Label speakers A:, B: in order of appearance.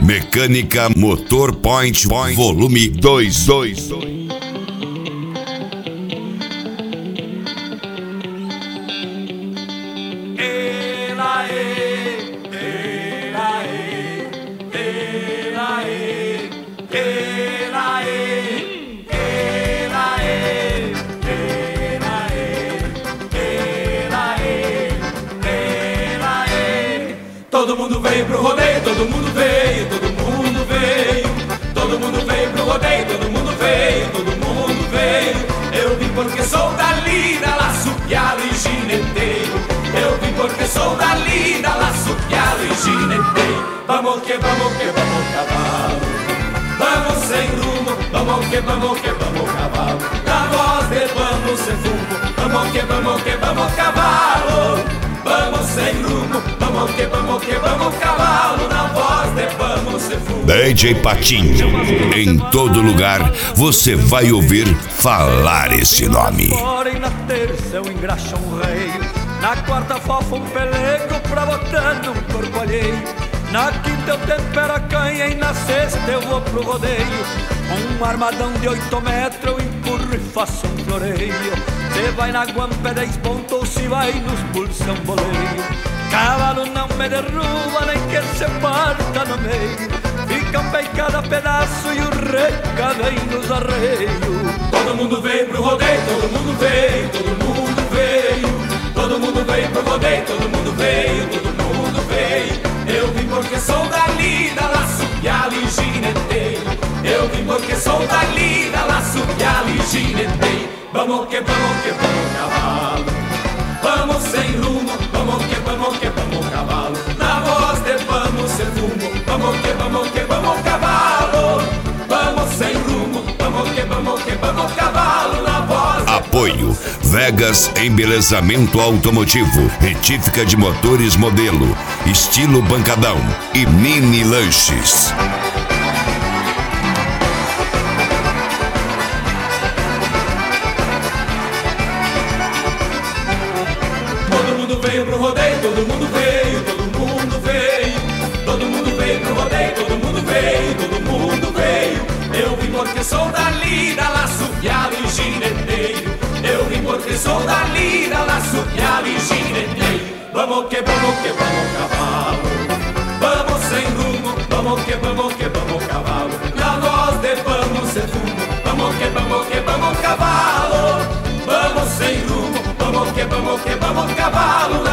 A: Mecânica Motor Point Volume 2.
B: Todo mundo veio pro rodeio, todo mundo veio, todo mundo veio. Todo mundo veio pro rodeio, todo mundo veio, todo mundo veio. Eu vim porque sou dali, da laço, pialo e gineteiro. Eu vim porque sou dali, da laço, pialo e gineteiro. Vamos que vamos cavalo. Vamos sem rumo, vamos que vamos cavalo. Na voz de vamos sem fumo, vamos que vamos cavalo. Vamos sem rumo, vamos que vamos cavalo. Na voz de vamos sem fumo.
A: DJ Patinho, em todo lugar você vai ouvir falar esse nome.
C: E na terça eu engraxo um rei, na quarta fofa um pelego pra botar num corpo alheio. Na quinta eu tempero a canha e na sexta eu vou pro rodeio. Um armadão de 8 metros eu empurro e faço um floreio. Se vai na guampa 10 pontos ou se vai nos pulsão boleio. Cavalo não me derruba nem que se parta no meio. Fica um bem cada pedaço e o reca vem nos arreios.
B: Todo mundo veio pro rodeio, todo mundo veio, todo mundo veio. Todo mundo veio pro rodeio, todo mundo veio, todo mundo veio. Eu vim porque sou dali, da laço, pialo e gineteiro. Eu vim porque sou dali, da laço, pialo e gineteiro. Vamos que vamos cavalo. Vamos sem rumo, vamos que vamos cavalo. Na voz de vamos sem rumo, vamos que vamos cavalo. Vamos sem rumo, vamos que vamos cavalo. Na voz de
A: Apoio Vegas Embelezamento Automotivo, retífica de motores modelo, estilo bancadão e mini lanches.
B: Todo mundo veio pro rodeio, todo mundo veio, todo mundo veio. Todo mundo veio pro rodeio, todo mundo veio, todo mundo veio. Eu vim porque sou dali, da laço, pialo e gineteiro. Eu vim porque sou dali, da laço, pialo e gineteiro. Vamos que vamos cavalo. Vamos sem rumo, vamos que vamos cavalo. Na voz de vamos sem fumo, vamos que vamos cavalo. Vamos sem rumo, vamos que vamos cavalo.